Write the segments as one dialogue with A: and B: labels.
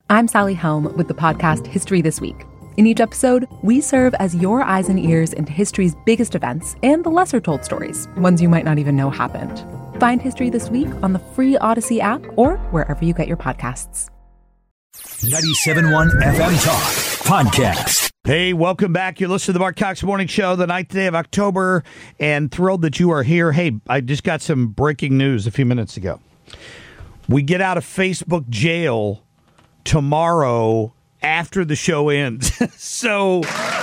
A: I'm Sally Helm with the podcast History This Week. In each episode, we serve as your eyes and ears into history's biggest events and the lesser-told stories, ones you might not even know happened. Find History This Week on the free Odyssey app or wherever you get your podcasts.
B: 97.1 FM Talk Podcast.
C: Hey, welcome back. You listen to the Mark Cox Morning Show, the 9th day of October, and thrilled that you are here. Hey, I just got some breaking news a few minutes ago. We get out of Facebook jail tomorrow after the show ends. So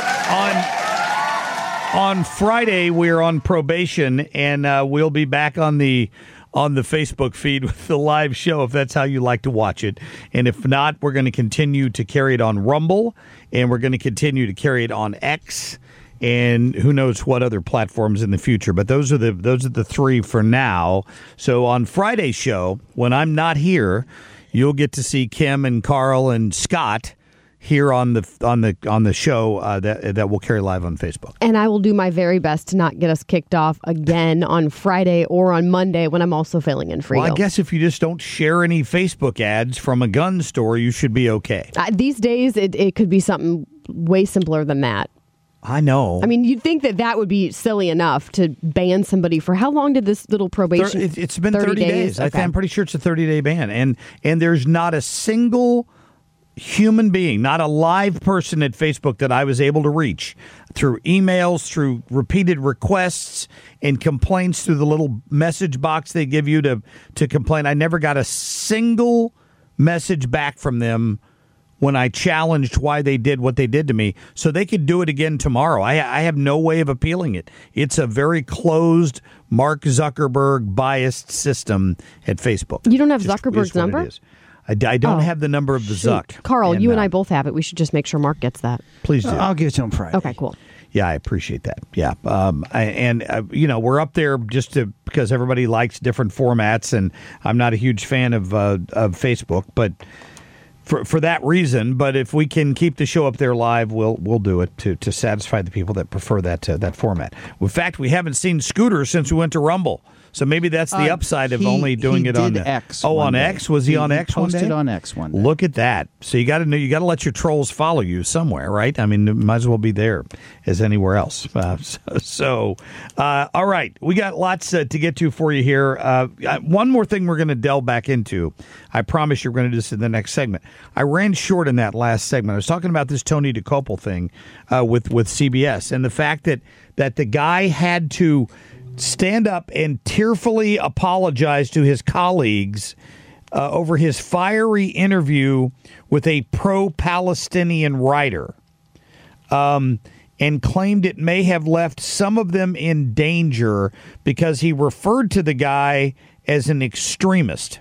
C: on Friday, we're on probation, and we'll be back on the Facebook feed with the live show if that's how you like to watch it. And if not, we're going to continue to carry it on Rumble, and we're going to continue to carry it on X, and who knows what other platforms in the future. But those are the three for now. So on Friday's show, when I'm not here, you'll get to see Kim and Carl and Scott here on the show that we'll carry live on Facebook.
D: And I will do my very best to not get us kicked off again on Friday or on Monday when I'm also filling in for you.
C: Well, I guess if you just don't share any Facebook ads from a gun store, you should be okay.
D: These days, it could be something way simpler than that.
C: I know.
D: I mean, you'd think that would be silly enough to ban somebody for how long did this little probation?
C: It's been 30 days. Okay. I'm pretty sure it's a 30-day ban. And there's not a single human being, not a live person at Facebook that I was able to reach through emails, through repeated requests and complaints through the little message box they give you to complain. I never got a single message back from them when I challenged why they did what they did to me. So they could do it again tomorrow. I have no way of appealing it. It's a very closed, Mark Zuckerberg biased system at Facebook.
D: You don't have Zuckerberg's number?
C: I don't have the number of the Zuck.
D: Carl, you and I both have it. We should just make sure Mark gets that.
C: Please do.
B: I'll give it to him Friday.
D: Okay, cool.
C: Yeah, I appreciate that. Yeah. We're up there because everybody likes different formats, and I'm not a huge fan of Facebook, but for that reason. But if we can keep the show up there live, we'll do it to satisfy the people that prefer that format. In fact, we haven't seen Scooter since we went to Rumble. So maybe that's the upside of only doing it on
B: X.
C: Oh, on X? Was he on X one day?
B: Posted on X one day.
C: Look at that. So you got to let your trolls follow you somewhere, right? I mean, it might as well be there as anywhere else. All right, we got lots to get to for you here. One more thing we're going to delve back into. I promise you're going to do this in the next segment. I ran short in that last segment. I was talking about this Tony DeCopel thing with CBS and the fact that the guy had to stand up and tearfully apologize to his colleagues over his fiery interview with a pro-Palestinian writer and claimed it may have left some of them in danger because he referred to the guy as an extremist.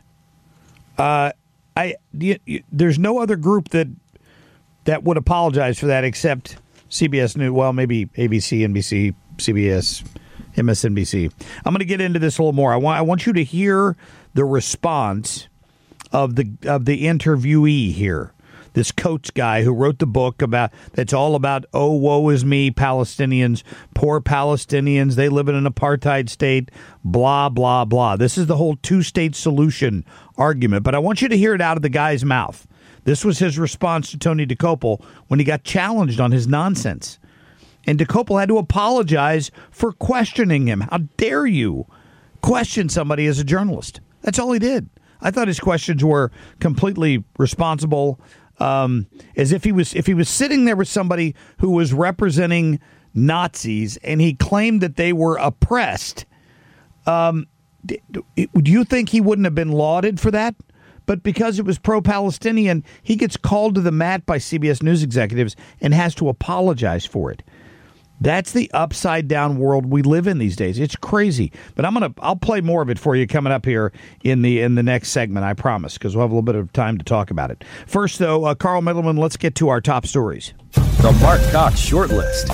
C: There's no other group that would apologize for that except CBS News. Well, maybe ABC, NBC, CBS, MSNBC. I'm going to get into this a little more. I want you to hear the response of the interviewee here. This Coates guy who wrote the book that's all about, oh, woe is me, Palestinians, poor Palestinians, they live in an apartheid state, blah, blah, blah. This is the whole two-state solution argument, but I want you to hear it out of the guy's mouth. This was his response to Tony DeCopel when he got challenged on his nonsense. And DeCopel had to apologize for questioning him. How dare you question somebody as a journalist? That's all he did. I thought his questions were completely responsible, as if he was sitting there with somebody who was representing Nazis and he claimed that they were oppressed. Do you think he wouldn't have been lauded for that? But because it was pro-Palestinian, he gets called to the mat by CBS News executives and has to apologize for it. That's the upside down world we live in these days. It's crazy. But I'll play more of it for you coming up here in the next segment, I promise, because we'll have a little bit of time to talk about it. First, though, Carl Middleman, let's get to our top stories.
B: The Mark Cox Shortlist.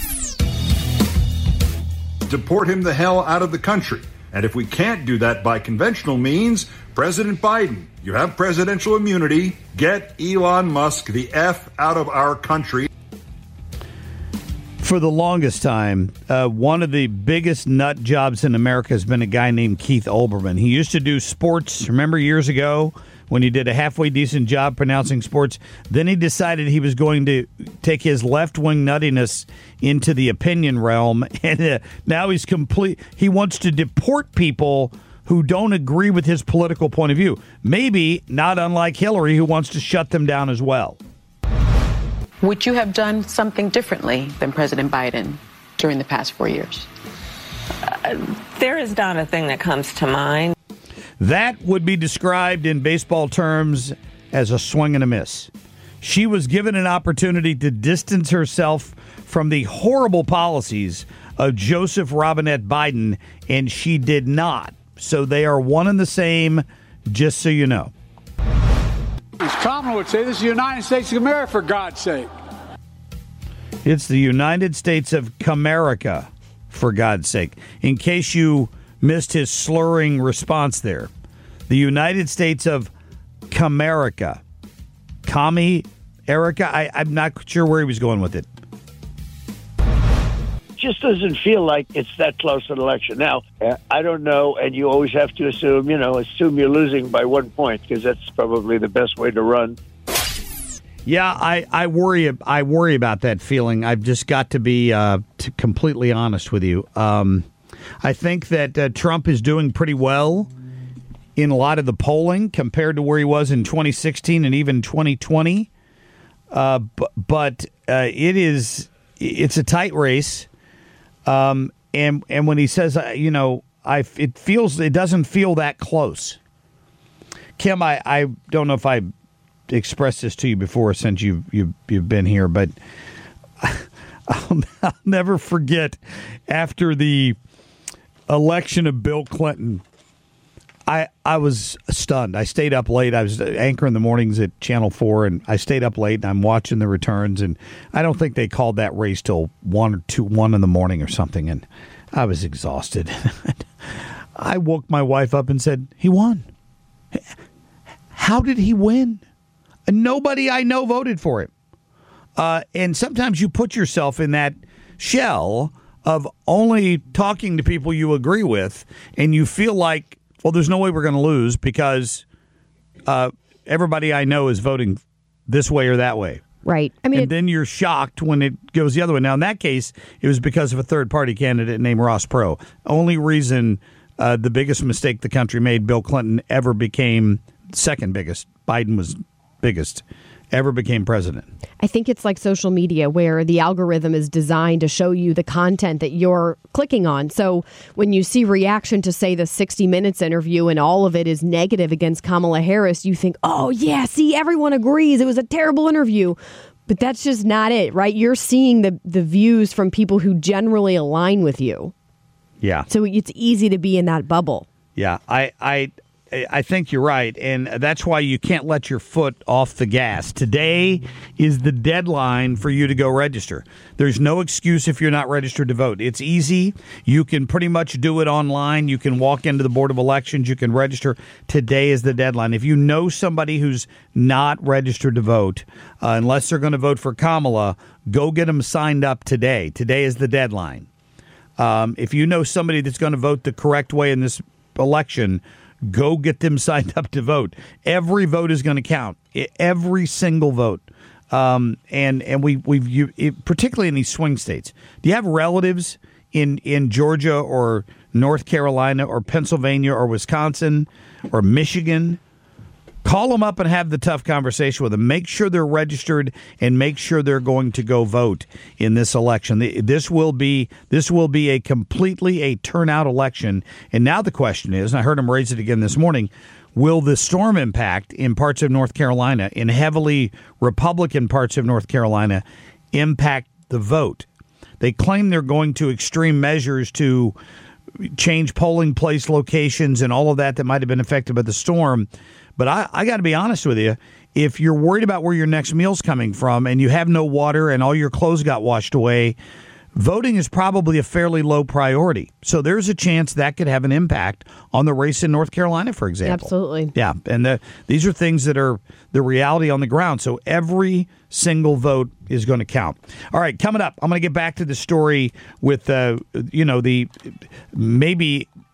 E: Deport him the hell out of the country. And if we can't do that by conventional means, President Biden, you have presidential immunity. Get Elon Musk the F out of our country.
C: For the longest time, one of the biggest nut jobs in America has been a guy named Keith Olbermann. He used to do sports, remember years ago, when he did a halfway decent job pronouncing sports. Then he decided he was going to take his left-wing nuttiness into the opinion realm, and now he's complete. He wants to deport people who don't agree with his political point of view. Maybe not unlike Hillary, who wants to shut them down as well.
F: Would you have done something differently than President Biden during the past 4 years?
G: There is not a thing that comes to mind.
C: That would be described in baseball terms as a swing and a miss. She was given an opportunity to distance herself from the horrible policies of Joseph Robinette Biden, and she did not. So they are one and the same, just so you know.
H: As Kamala would say, this is the United States of America, for God's sake.
C: It's the United States of Camerica, for God's sake. In case you missed his slurring response there. The United States of Camerica. Commie Erica? I'm not sure where he was going with it.
I: Just doesn't feel like it's that close an election. Now, I don't know, and you always have to assume you're losing by 1 point, because that's probably the best way to run.
C: Yeah, I worry about that feeling. I've just got to be completely honest with you. I think that Trump is doing pretty well in a lot of the polling compared to where he was in 2016 and even 2020. But it's a tight race. And when he says, it doesn't feel that close. Kim, I don't know if I expressed this to you before since you've been here, but I'll never forget after the election of Bill Clinton, I was stunned. I stayed up late. I was anchoring the mornings at Channel 4, and I stayed up late, and I'm watching the returns, and I don't think they called that race till 1 in the morning or something, and I was exhausted. I woke my wife up and said, he won. How did he win? Nobody I know voted for him. And sometimes you put yourself in that shell of only talking to people you agree with, and you feel like, well, there's no way we're going to lose because everybody I know is voting this way or that way.
D: Right.
C: And then you're shocked when it goes the other way. Now, in that case, it was because of a third-party candidate named Ross Perot. Only reason the biggest mistake the country made, Bill Clinton ever became second biggest, Biden was biggest, ever became president.
D: I think it's like social media where the algorithm is designed to show you the content that you're clicking on. So when you see reaction to, say, the 60 Minutes interview and all of it is negative against Kamala Harris, you think, oh, yeah, see, everyone agrees. It was a terrible interview. But that's just not it, right? You're seeing the views from people who generally align with you.
C: Yeah.
D: So it's easy to be in that bubble.
C: Yeah, I think you're right, and that's why you can't let your foot off the gas. Today is the deadline for you to go register. There's no excuse if you're not registered to vote. It's easy. You can pretty much do it online. You can walk into the Board of Elections. You can register. Today is the deadline. If you know somebody who's not registered to vote, unless they're going to vote for Kamala, go get them signed up today. Today is the deadline. If you know somebody that's going to vote the correct way in this election, go get them signed up to vote. Every vote is going to count. Every single vote. And particularly in these swing states. Do you have relatives in Georgia or North Carolina or Pennsylvania or Wisconsin or Michigan? Call them up and have the tough conversation with them. Make sure they're registered and make sure they're going to go vote in this election. This will be a completely a turnout election. And now the question is, and I heard him raise it again this morning, will the storm impact in parts of North Carolina, in heavily Republican parts of North Carolina, impact the vote? They claim they're going to extreme measures to change polling place locations and all of that might have been affected by the storm. But I got to be honest with you, if you're worried about where your next meal's coming from and you have no water and all your clothes got washed away, voting is probably a fairly low priority. So there's a chance that could have an impact on the race in North Carolina, for example.
D: Absolutely.
C: Yeah, and these are things that are the reality on the ground. So every single vote is going to count. All right, coming up, I'm going to get back to the story with, the maybe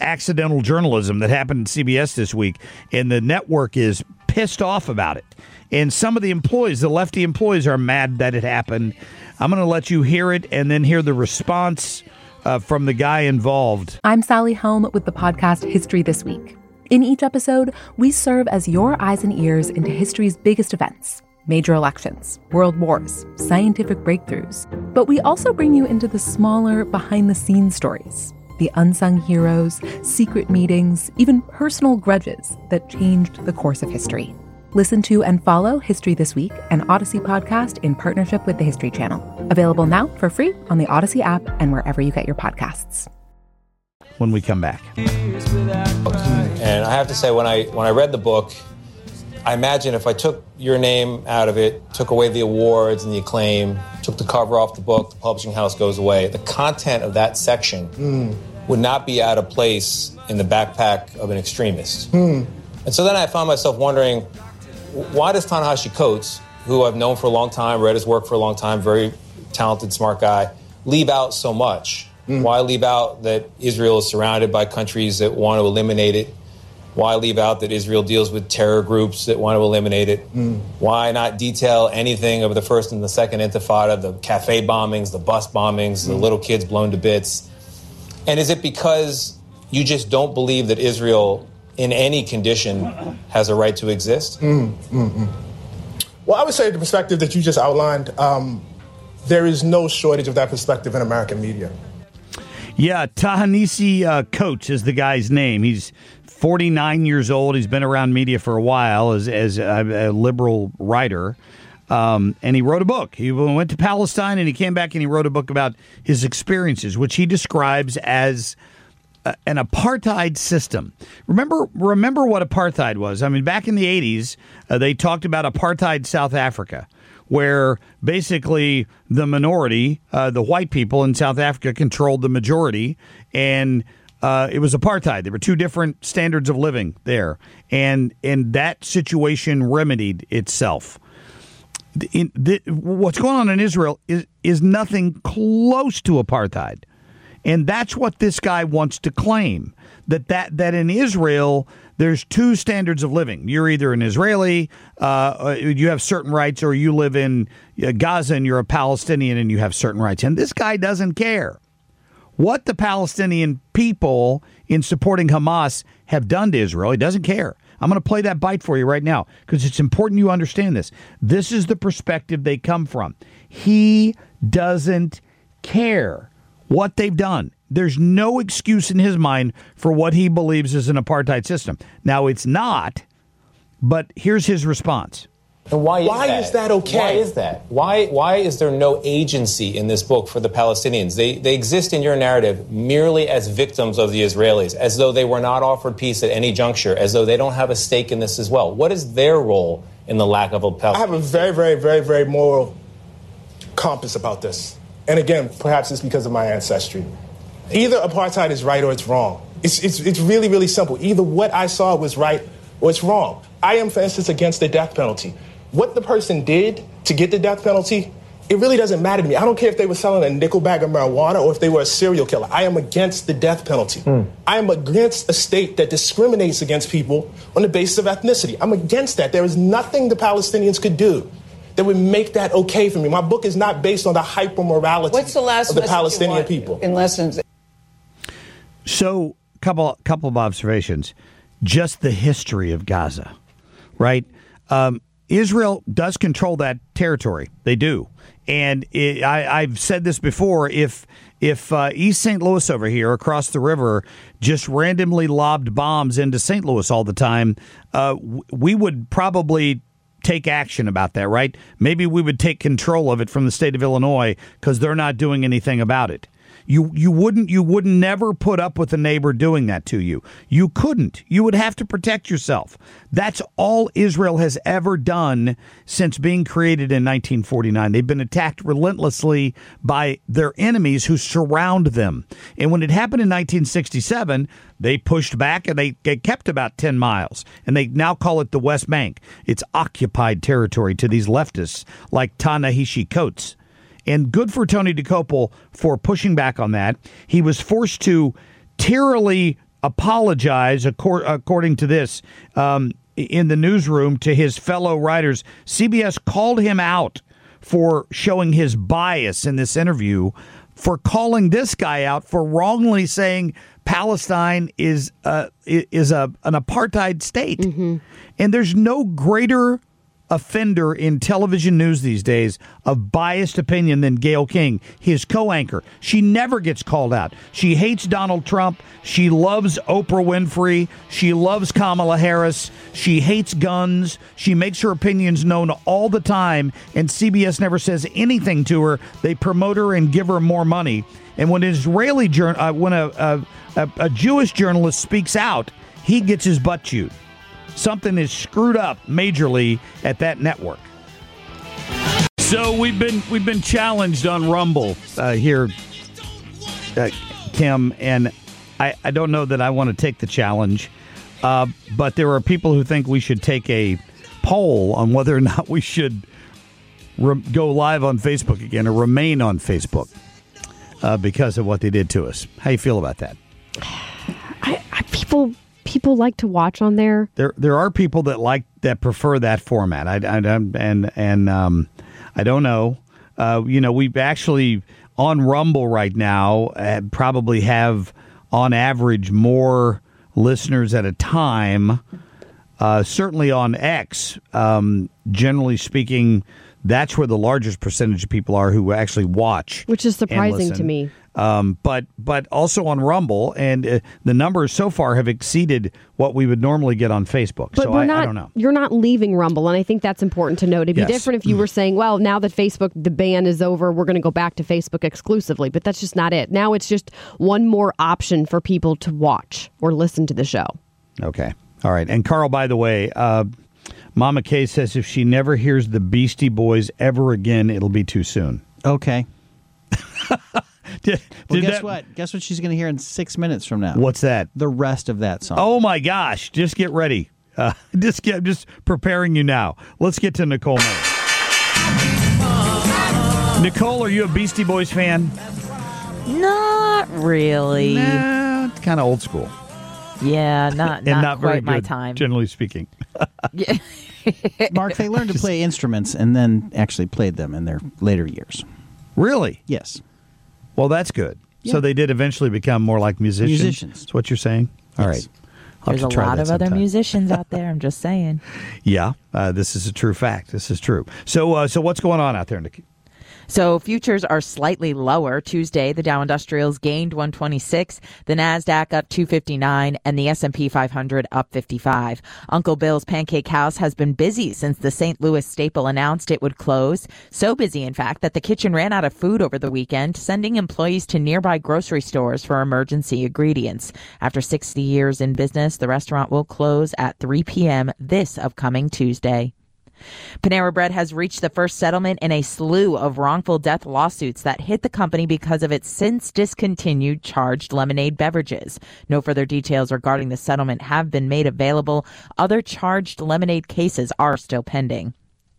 C: accidental journalism that happened in CBS this week, and the network is pissed off about it. And some of the employees, the lefty employees, are mad that it happened. I'm going to let you hear it and then hear the response from the guy involved.
A: I'm Sally Helm with the podcast History This Week. In each episode, we serve as your eyes and ears into history's biggest events, major elections, world wars, scientific breakthroughs. But we also bring you into the smaller, behind-the-scenes stories, the unsung heroes, secret meetings, even personal grudges that changed the course of history. Listen to and follow History This Week, an Odyssey podcast in partnership with the History Channel. Available now for free on the Odyssey app and wherever you get your podcasts.
C: When we come back.
J: And I have to say, when I read the book, I imagine if I took your name out of it, took away the awards and the acclaim, took the cover off the book, the publishing house goes away, the content of that section would not be out of place in the backpack of an extremist. And so then I found myself wondering, why does Ta-Nehisi Coates, who I've known for a long time, read his work for a long time, very talented, smart guy, leave out so much? Why leave out that Israel is surrounded by countries that want to eliminate it? Why leave out that Israel deals with terror groups that want to eliminate it? Why not detail anything of the first and the second intifada, the cafe bombings, the bus bombings, the little kids blown to bits? And is it because you just don't believe that Israel, in any condition, has a right to exist?
K: Well, I would say the perspective that you just outlined, there is no shortage of that perspective in American media.
C: Yeah, Ta-Nehisi Coates is the guy's name. He's 49 years old. He's been around media for a while as a liberal writer. And he wrote a book. He went to Palestine and he came back and he wrote a book about his experiences, which he describes as an apartheid system. Remember what apartheid was. I mean, back in the 80s, they talked about apartheid South Africa, where basically the minority, the white people in South Africa, controlled the majority, and it was apartheid. There were two different standards of living there, and that situation remedied itself. What's going on in Israel is nothing close to apartheid. And that's what this guy wants to claim, that in Israel, there's two standards of living. You're either an Israeli, you have certain rights, or you live in Gaza and you're a Palestinian and you have certain rights. And this guy doesn't care what the Palestinian people in supporting Hamas have done to Israel. He doesn't care. I'm going to play that bite for you right now because it's important you understand this. This is the perspective they come from. He doesn't care what they've done. There's no excuse in his mind for what he believes is an apartheid system. Now, it's not, but here's his response.
J: And why
K: is that okay?
J: Why is that? Why is there no agency in this book for the Palestinians? They exist in your narrative merely as victims of the Israelis, as though they were not offered peace at any juncture, as though they don't have a stake in this as well. What is their role in the lack of a Palestinian?
K: I have a very, very, very, very moral compass about this. And again, perhaps it's because of my ancestry. Either apartheid is right or it's wrong. It's really, really simple. Either what I saw was right or it's wrong. I am, for instance, against the death penalty. What the person did to get the death penalty, it really doesn't matter to me. I don't care if they were selling a nickel bag of marijuana or if they were a serial killer. I am against the death penalty. I am against a state that discriminates against people on the basis of ethnicity. I'm against that. There is nothing the Palestinians could do that would make that okay for me. My book is not based on the hyper-morality of the Palestinian people.
L: In lessons.
C: So, couple of observations. Just the history of Gaza, right? Israel does control that territory. They do. And I've said this before, if East St. Louis over here across the river just randomly lobbed bombs into St. Louis all the time, we would probably take action about that, right? Maybe we would take control of it from the state of Illinois because they're not doing anything about it. You wouldn't never put up with a neighbor doing that to you. You couldn't. You would have to protect yourself. That's all Israel has ever done since being created in 1949. They've been attacked relentlessly by their enemies who surround them. And when it happened in 1967, they pushed back and they kept about 10 miles. And they now call it the West Bank. It's occupied territory to these leftists like Ta-Nehisi Coates. And good for Tony Dokoupil for pushing back on that. He was forced to tearily apologize, according to this, in the newsroom to his fellow writers. CBS called him out for showing his bias in this interview, for calling this guy out for wrongly saying Palestine is an apartheid state.
D: Mm-hmm.
C: And there's no greater offender in television news these days of biased opinion than Gayle King, his co-anchor. She never gets called out. She hates Donald Trump. She loves Oprah Winfrey. She loves Kamala Harris. She hates guns. She makes her opinions known all the time, and CBS never says anything to her. They promote her and give her more money. And when a Jewish journalist speaks out, he gets his butt chewed. Something is screwed up majorly at that network. So we've been challenged on Rumble here, Kim, and I don't know that I want to take the challenge, but there are people who think we should take a poll on whether or not we should go live on Facebook again or remain on Facebook because of what they did to us. How you feel about that?
D: People like to watch on there.
C: There are people that prefer that format. I don't know. We've actually on Rumble right now probably have on average more listeners at a time. Certainly on X, generally speaking, that's where the largest percentage of people are who actually watch,
D: which is surprising to me.
C: But also on Rumble, and the numbers so far have exceeded what we would normally get on Facebook.
D: But
C: so I don't know.
D: You're not leaving Rumble, and I think that's important to note. It'd be different if you were saying, well, now that Facebook, the ban is over, we're going to go back to Facebook exclusively. But that's just not it. Now it's just one more option for people to watch or listen to the show.
C: Okay. All right. And Carl, by the way, Mama Kay says if she never hears the Beastie Boys ever again, it'll be too soon.
L: Okay.
C: Guess
L: what? Guess what she's going to hear in 6 minutes from now?
C: What's that?
L: The rest of that song.
C: Oh my gosh! Just get ready. Just preparing you now. Let's get to Nicole Miller. Nicole, are you a Beastie Boys fan?
M: Not really.
C: Nah, it's kind of old school.
M: Yeah, not
C: quite
M: very
C: my
M: good,
C: time, generally speaking.
M: Yeah.
L: Mark, they learned to play instruments and then actually played them in their later years.
C: Really?
L: Yes.
C: Well, that's good.
L: Yeah.
C: So they did eventually become more like musicians. That's what you're saying? All right.
M: There's a lot of other musicians out there. I'm just saying.
C: Yeah, this is a true fact. This is true. So what's going on out there, Nikki?
M: So futures are slightly lower. Tuesday, the Dow Industrials gained 126, the NASDAQ up 259, and the S&P 500 up 55. Uncle Bill's Pancake House has been busy since the St. Louis staple announced it would close. So busy, in fact, that the kitchen ran out of food over the weekend, sending employees to nearby grocery stores for emergency ingredients. After 60 years in business, the restaurant will close at 3 p.m. this upcoming Tuesday. Panera Bread has reached the first settlement in a slew of wrongful death lawsuits that hit the company because of its since discontinued charged lemonade beverages. No further details regarding the settlement have been made available. Other charged lemonade cases are still pending.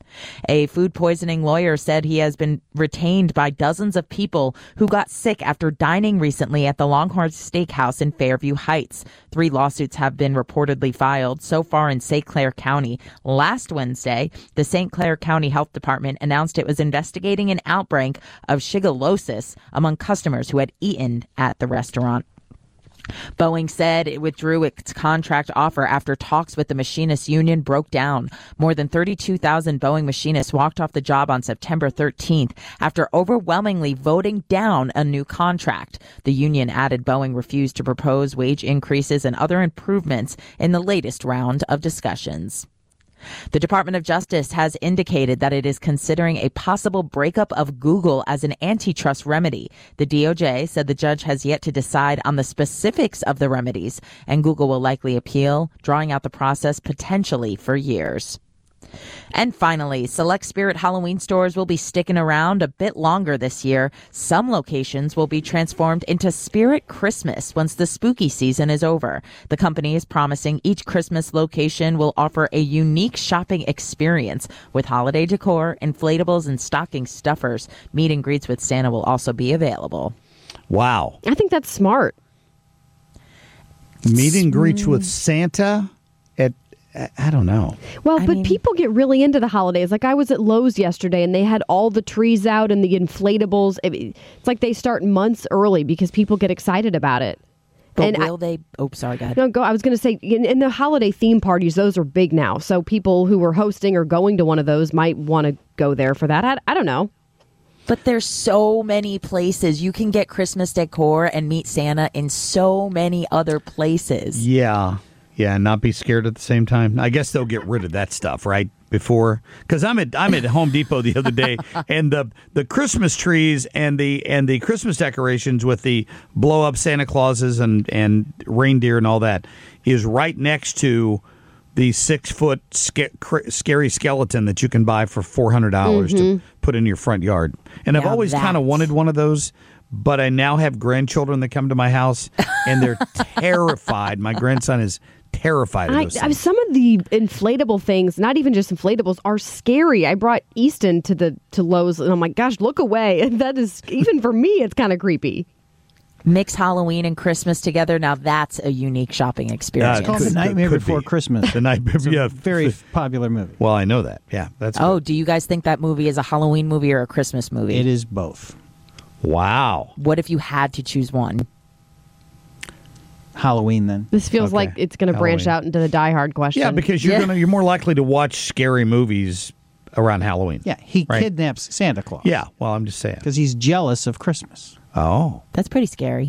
M: A food poisoning lawyer said he has been retained by dozens of people who got sick after dining recently at the Longhorn Steakhouse in Fairview Heights. 3 lawsuits have been reportedly filed so far in St. Clair County. Last Wednesday, the St. Clair County Health Department announced it was investigating an outbreak of shigellosis among customers who had eaten at the restaurant. Boeing said it withdrew its contract offer after talks with the machinists union broke down. More than 32,000 Boeing machinists walked off the job on September 13th after overwhelmingly voting down a new contract. The union added Boeing refused to propose wage increases and other improvements in the latest round of discussions. The Department of Justice has indicated that it is considering a possible breakup of Google as an antitrust remedy. The DOJ said the judge has yet to decide on the specifics of the remedies, and Google will likely appeal, drawing out the process potentially for years. And finally, select Spirit Halloween stores will be sticking around a bit longer this year. Some locations will be transformed into Spirit Christmas once the spooky season is over. The company is promising each Christmas location will offer a unique shopping experience with holiday decor, inflatables, and stocking stuffers. Meet and greets with Santa will also be available.
C: Wow.
D: I think that's smart.
C: Meet and greets with Santa at, I don't know.
D: Well, but people get really into the holidays. Like I was at Lowe's yesterday and they had all the trees out and the inflatables. It's like they start months early because people get excited about it.
M: But will they? Oh, sorry, go ahead.
D: No, I was going to say, in the holiday theme parties, those are big now. So people who are hosting or going to one of those might want to go there for that. I don't know.
M: But there's so many places. You can get Christmas decor and meet Santa in so many other places.
C: Yeah, and not be scared at the same time. I guess they'll get rid of that stuff, right? Before, because I'm at Home Depot the other day, and the Christmas trees and the Christmas decorations with the blow up Santa Clauses and reindeer and all that is right next to the 6-foot scary skeleton that you can buy for $400 to put in your front yard. And I've always kind of wanted one of those, but I now have grandchildren that come to my house, and they're terrified. My grandson is terrified of those things.
D: Some of the inflatable things, not even just inflatables, are scary. I brought Easton to Lowe's, and I'm like, gosh, look away. And that is, even for me, it's kind of creepy.
M: Mix Halloween and Christmas together. Now that's a unique shopping experience.
L: It's called The Nightmare Before Christmas.
C: The Nightmare,
L: yeah, very popular movie.
C: Well, I know that. Yeah, that's.
M: Oh, do you guys think that movie is a Halloween movie or a Christmas movie?
L: It is both.
C: Wow.
M: What if you had to choose one?
L: Halloween, then.
D: This feels like it's going to branch out into the Die Hard question.
C: Yeah, because you're more likely to watch scary movies around Halloween.
L: Yeah, he kidnaps Santa Claus.
C: Yeah, well, I'm just saying
L: because he's jealous of Christmas.
C: Oh,
M: that's pretty scary.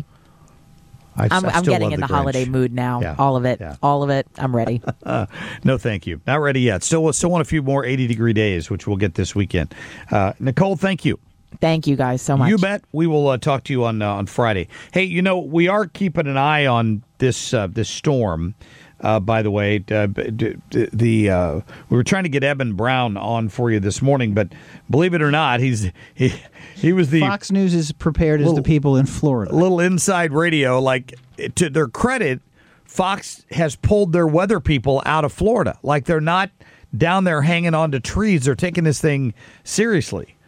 M: I'm getting in the holiday mood now.
C: Yeah.
M: All of it. I'm ready.
C: No, thank you. Not ready yet. Still want a few more 80-degree days, which we'll get this weekend. Nicole, thank you.
M: Thank you guys so much.
C: You bet. We will talk to you on Friday. Hey, we are keeping an eye on this storm. By the way, we were trying to get Eben Brown on for you this morning, but believe it or not, he was the
L: Fox News is prepared as the people in Florida.
C: Little inside radio. Like, to their credit, Fox has pulled their weather people out of Florida. Like, they're not down there hanging onto trees. They're taking this thing seriously.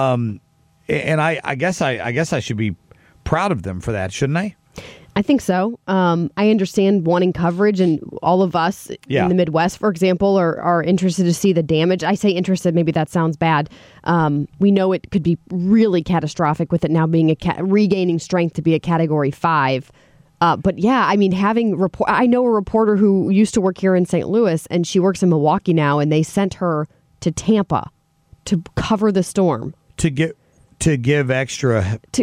C: And I guess I should be proud of them for that, shouldn't I?
D: I think so. I understand wanting coverage, and all of us in the Midwest, for example, are interested to see the damage. I say interested, maybe that sounds bad. We know it could be really catastrophic with it now being regaining strength to be a Category 5. But yeah, I mean, I know a reporter who used to work here in St. Louis, and she works in Milwaukee now, and they sent her to Tampa to cover the storm.
C: To give extra help to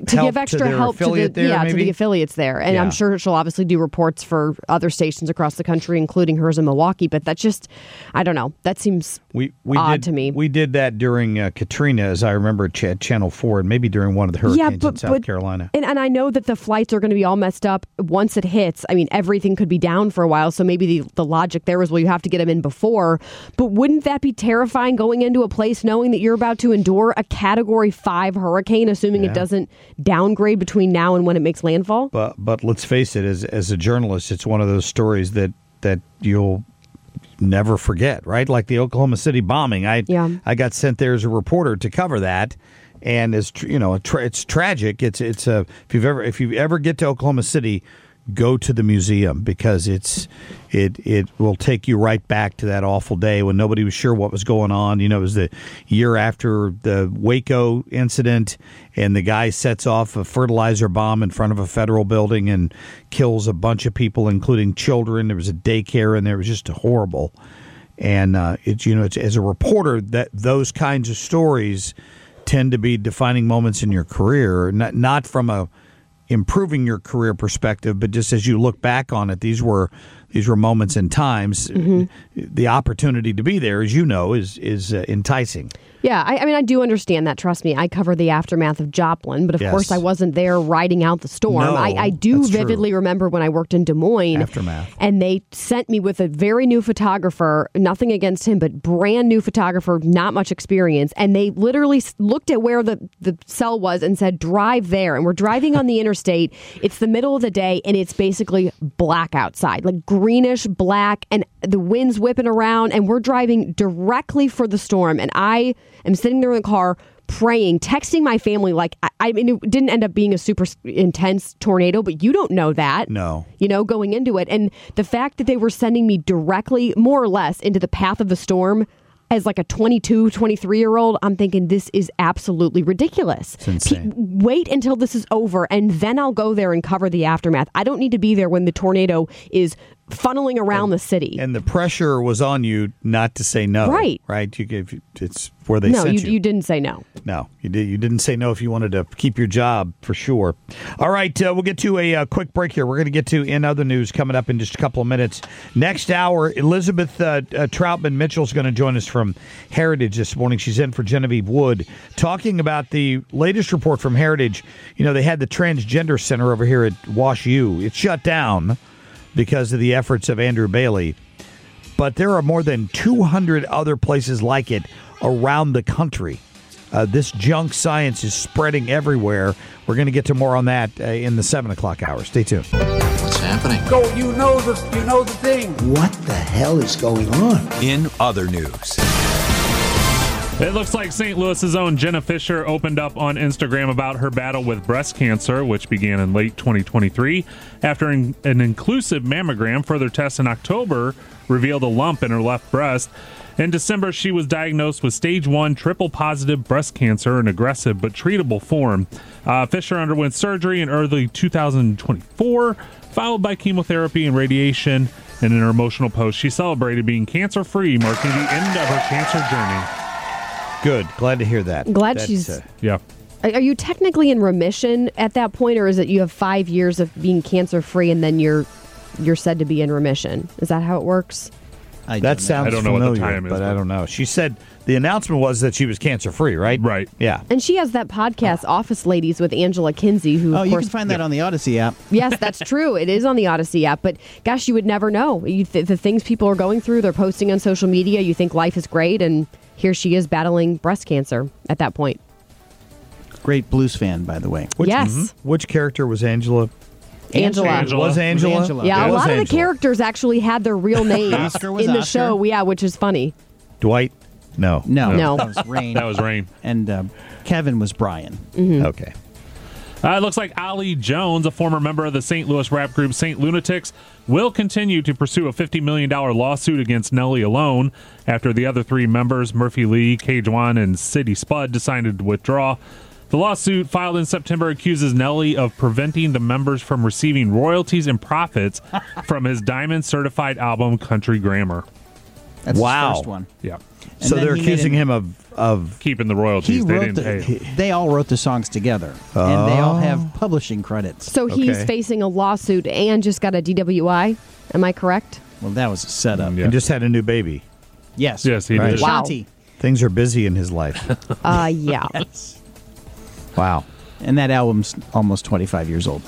D: the affiliates there. And I'm sure she'll obviously do reports for other stations across the country, including hers in Milwaukee. But that's just, I don't know. That seems odd to me.
C: We did that during Katrina, as I remember, at Channel 4, and maybe during one of the hurricanes in South Carolina.
D: And I know that the flights are going to be all messed up once it hits. I mean, everything could be down for a while. So maybe the logic there is, well, you have to get them in before. But wouldn't that be terrifying going into a place knowing that you're about to endure a Category 5 hurricane, assuming it doesn't downgrade between now and when it makes landfall?
C: But let's face it, as a journalist, it's one of those stories that you'll never forget, right? Like the Oklahoma City bombing. I got sent there as a reporter to cover that, and it's tragic. If you ever get to Oklahoma City, go to the museum, because it will take you right back to that awful day when nobody was sure what was going on. It was the year after the Waco incident, and the guy sets off a fertilizer bomb in front of a federal building and kills a bunch of people, including children. There was a daycare in there. It was just horrible. And it's as a reporter, that those kinds of stories tend to be defining moments in your career, not from a improving your career perspective, but just as you look back on it, these were moments in times. Mm-hmm. The opportunity to be there, as you know, is enticing.
D: Yeah, I mean, I do understand that. Trust me, I cover the aftermath of Joplin, but of course I wasn't there riding out the storm.
C: No,
D: I do vividly remember when I worked in Des Moines.
C: Aftermath.
D: And they sent me with a very new photographer, nothing against him, but brand new photographer, not much experience. And they literally looked at where the cell was and said, drive there. And we're driving on the interstate. It's the middle of the day, and it's basically black outside, like greenish black, and the wind's whipping around, and we're driving directly for the storm. And I am sitting there in the car praying, texting my family. Like, I mean, it didn't end up being a super intense tornado, but you don't know that.
C: No.
D: Going into it. And the fact that they were sending me directly, more or less, into the path of the storm as like a 22, 23-year-old, I'm thinking this is absolutely ridiculous.
C: It's insane.
D: Wait until this is over, and then I'll go there and cover the aftermath. I don't need to be there when the tornado is funneling around the city.
C: And the pressure was on you not to say no.
D: Right.
C: Right? It's where they sent you.
D: No, you didn't say no.
C: No, you didn't say no if you wanted to keep your job, for sure. All right, we'll get to a quick break here. We're going to get to In Other News coming up in just a couple of minutes. Next hour, Elizabeth Troutman Mitchell is going to join us from Heritage this morning. She's in for Genevieve Wood, talking about the latest report from Heritage. They had the Transgender Center over here at Wash U. It shut down because of the efforts of Andrew Bailey. But there are more than 200 other places like it around the country. This junk science is spreading everywhere. We're going to get to more on that in the 7 o'clock hour. Stay tuned.
N: What's happening?
H: Go, you know the thing.
N: What the hell is going on?
B: In other news.
O: It looks like St. Louis's own Jenna Fisher opened up on Instagram about her battle with breast cancer, which began in late 2023. After an inclusive mammogram, further tests in October revealed a lump in her left breast. In December, she was diagnosed with stage 1 triple-positive breast cancer, an aggressive but treatable form. Fisher underwent surgery in early 2024, followed by chemotherapy and radiation. And in her emotional post, she celebrated being cancer-free, marking the end of her cancer journey.
C: Good. Glad to hear that.
D: Glad she's...
O: Yeah.
D: Are you technically in remission at that point, or is it you have 5 years of being cancer-free and then you're said to be in remission? Is that how it works?
C: That sounds
O: I don't know
C: familiar,
O: what the time is,
C: but I don't know. She said the announcement was that she was cancer-free, right?
O: Right.
C: Yeah.
D: And she has that podcast, Office Ladies, with Angela Kinsey, who, of
L: you
D: course...
L: can find that on the Odyssey app.
D: Yes, that's true. It is on the Odyssey app. But, gosh, you would never know. The things people are going through, they're posting on social media. You think life is great, and here she is battling breast cancer at that point.
L: Great blues fan, by the way.
D: Yes.
C: Which character was Angela?
D: Angela.
C: Was Angela?
D: Yeah,
C: It
D: a
C: was
D: lot of the
C: Angela.
D: characters actually had their real names
L: Oscar was
D: in the
L: Oscar.
D: show. Yeah, which is funny.
C: Dwight? No.
D: No.
L: That was Rain.
O: That was Rain.
L: And Kevin was Brian.
D: Mm-hmm.
C: Okay.
O: It looks like Ali Jones, a former member of the St. Louis rap group St. Lunatics, will continue to pursue a $50 million lawsuit against Nelly alone after the other three members, Murphy Lee, K-Juan, and City Spud, decided to withdraw. The lawsuit, filed in September, accuses Nelly of preventing the members from receiving royalties and profits from his diamond-certified album, Country Grammar.
L: That's
C: Wow.
L: his first one.
O: Yeah.
L: And
C: So
L: then
C: they're
L: he made
C: accusing him of
O: keeping the royalties. They didn't pay him.
L: They all wrote the songs together, and they all have publishing credits.
D: So he's
C: Okay.
D: facing a lawsuit and just got a DWI. Am I correct?
L: Well, that was a setup.
C: and just had a new baby.
L: Yes.
O: Yes, he
C: Right.
O: did.
D: Wow.
L: Shanti.
C: Things are busy in his life.
D: Yeah.
L: Yes.
C: Wow.
L: And that album's almost 25 years old now.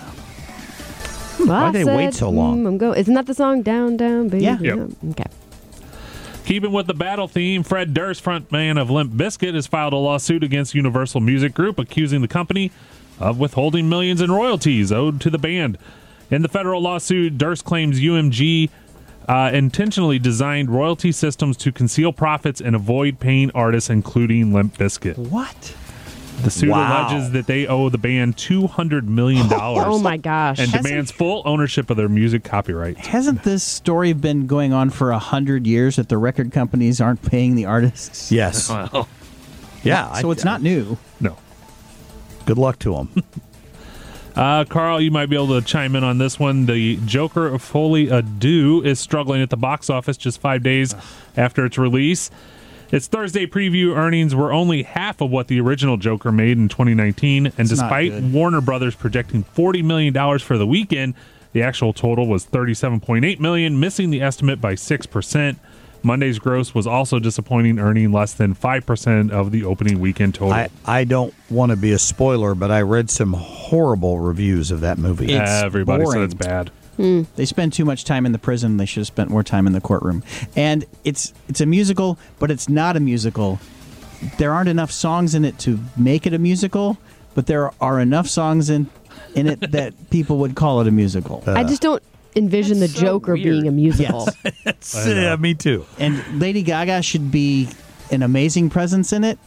C: Why'd they wait so long?
D: I'm going. Isn't that the song Down, Down, Baby?
L: Yeah.
O: Yep.
D: Okay.
O: Keeping with the battle theme, Fred Durst, frontman of Limp Bizkit, has filed a lawsuit against Universal Music Group, accusing the company of withholding millions in royalties owed to the band. In the federal lawsuit, Durst claims UMG intentionally designed royalty systems to conceal profits and avoid paying artists, including Limp Bizkit.
L: What?
O: The suit
C: Wow.
O: alleges that they owe the band $200 million.
D: Oh my gosh.
O: And demands full ownership of their music copyrights.
L: Hasn't this story been going on for 100 years that the record companies aren't paying the artists?
C: Yes.
O: Well,
C: Yeah.
L: So it's not new.
O: no.
C: Good luck to him.
O: Carl, you might be able to chime in on this one. The Joker of Folie à Deux is struggling at the box office just 5 days after its release. Its Thursday preview earnings were only half of what the original Joker made in 2019, and
L: It's not
O: despite
L: good.
O: Warner Brothers projecting $40 million for the weekend, the actual total was $37.8 million, missing the estimate by 6%. Monday's gross was also disappointing, earning less than 5% of the opening weekend total.
C: I don't want to be a spoiler, but I read some horrible reviews of that movie.
L: It's
O: Everybody
L: boring.
O: said it's bad.
L: They spend too much time in the prison. They should have spent more time in the courtroom. And it's a musical, but it's not a musical. There aren't enough songs in it to make it a musical, but there are enough songs in it that people would call it a musical.
D: I just don't envision the Joker being a musical.
C: Yeah, me too.
L: And Lady Gaga should be an amazing presence in it.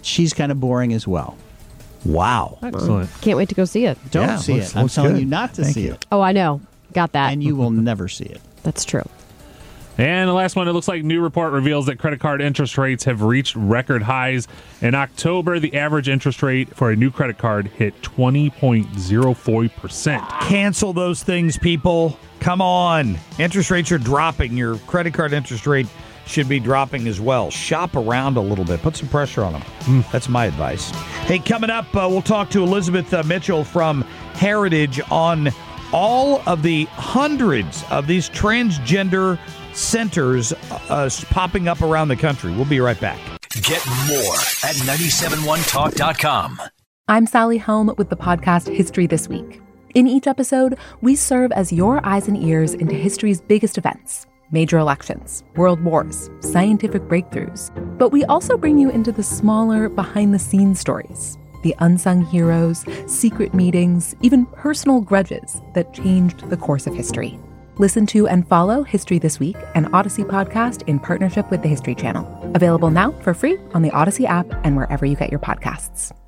L: she's kind of boring as well.
C: Wow.
O: Excellent.
D: Can't wait to go see it.
L: Don't see it. I'm telling you not to see it.
D: Oh, I know. Got that.
L: And you will never see it.
D: That's true.
O: And the last one, it looks like new report reveals that credit card interest rates have reached record highs. In October, the average interest rate for a new credit card hit 20.04%.
C: Cancel those things, people. Come on. Interest rates are dropping. Your credit card interest rate should be dropping as well. Shop around a little bit. Put some pressure on them. That's my advice. Hey, coming up, we'll talk to Elizabeth Mitchell from Heritage on all of the hundreds of these transgender centers popping up around the country. We'll be right back.
B: Get more at 971talk.com.
A: I'm Sally Helm with the podcast History This Week. In each episode, we serve as your eyes and ears into history's biggest events, major elections, world wars, scientific breakthroughs. But we also bring you into the smaller, behind-the-scenes stories, the unsung heroes, secret meetings, even personal grudges that changed the course of history. Listen to and follow History This Week, an Odyssey podcast in partnership with the History Channel. Available now for free on the Odyssey app and wherever you get your podcasts.